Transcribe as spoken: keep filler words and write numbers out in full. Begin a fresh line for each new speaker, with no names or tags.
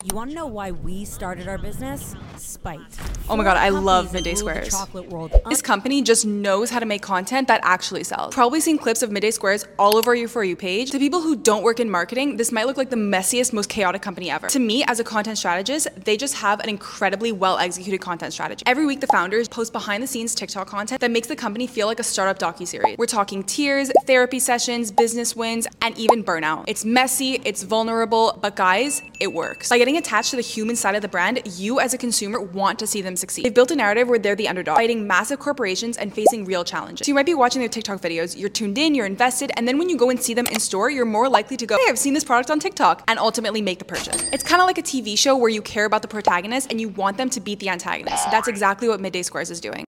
You want to know why we started our business? Spite.
Oh my god, I
Four
love
companies
Midday
that rule the
Squares.
chocolate world.
This company just knows how to make content that actually sells. Probably seen clips of Midday Squares all over your For You page. To people who don't work in marketing, this might look like the messiest, most chaotic company ever. To me, as a content strategist, they just have an incredibly well-executed content strategy. Every week, the founders post behind-the-scenes TikTok content that makes the company feel like a startup docuseries. We're talking tears, therapy sessions, business wins, and even burnout. It's messy, it's vulnerable, but guys, it works. By getting attached to the human side of the brand, you as a consumer want to see them succeed. They've built a narrative where they're the underdog, fighting massive corporations and facing real challenges. So you might be watching their TikTok videos, you're tuned in, you're invested, and then when you go and see them in store, you're more likely to go, hey, I've seen this product on TikTok, and ultimately make the purchase. It's kind of like a T V show where you care about the protagonist and you want them to beat the antagonist. That's exactly what Midday Squares is doing.